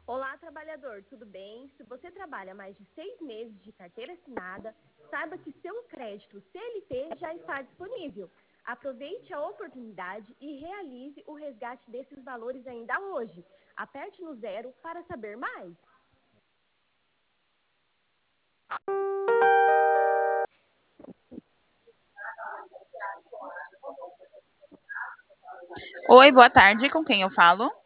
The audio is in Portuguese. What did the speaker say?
Olá, trabalhador, tudo bem? Se você trabalha mais de 6 meses de carteira assinada, saiba que seu crédito CLT já está disponível. Aproveite a oportunidade e realize o resgate desses valores ainda hoje. Aperte no 0 para saber mais. Oi, boa tarde, com quem eu falo?